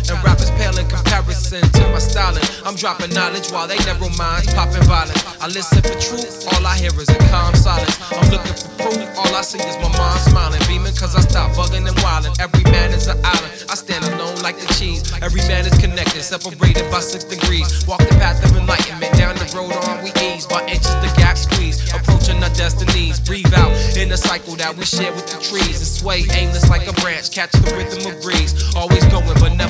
And rappers pale in comparison to my styling. I'm dropping knowledge while they narrow minds, popping violence. I listen for truth, all I hear is a calm silence. I'm looking for proof, all I see is my mom smiling. Beaming cause I stopped bugging and wildin'. Every man is an island, I stand alone like the cheese. Every man is connected, separated by 6 degrees. Walk the path of enlightenment, down the road on we ease. By inches the gap squeeze, approaching our destinies. Breathe out in the cycle that we share with the trees. And sway aimless like a branch, catch the rhythm of breeze. Always going but never